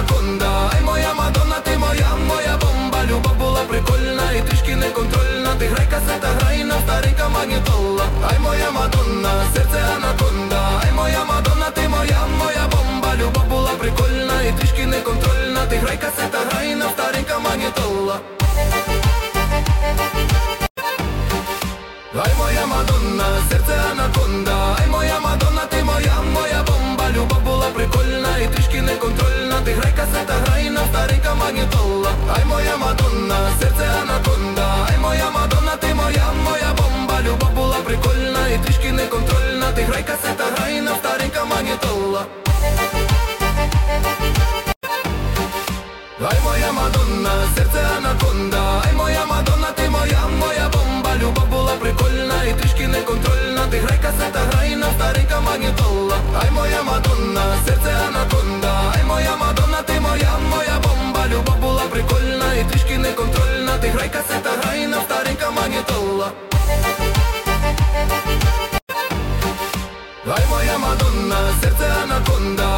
анаконда. Ай, моя Мадонна, ти моя, моя бомба. Любов була прикольна і трішки неконтрольна. Ти грай, касета, грай на старенька магнітола. Ай, моя Мадонна, серце анаконда. Ай, моя Мадонна, ти моя, моя бомба. Любов була прикольна і трішки неконтрольна. Ти грай, касета, грай на старенька магнітола. Ай, моя Мадонна, серце анаконда. Ай, моя Мадонна, ти моя, моя бомба. Любов була прикольна і трішки неконтрольна. Ти грай, касета, грай на старенька магнітола. Ай, моя Мадонна, серце анаконда. Ай, моя Мадонна, ти моя, моя бомба. Любов була прикольна і трішки неконтрольна. Ти грай, касета, грай на старенька магнітола. Ай, моя Мадонна, серце анаконда. Ай, моя Мадонна, ти моя, моя бомба. Любов була прикольна і трішки неконтрольна. Ти грай, касета, грай на старенька магнітола. Ай, моя Мадонна, серце анаконда. Ай, моя Мадонна, ти моя, моя бомба. Любов була прикольна і трішки неконтрольна. Ти грай, касета, грай на старенька магнітола. Ай, моя Мадонна, серце анаконда.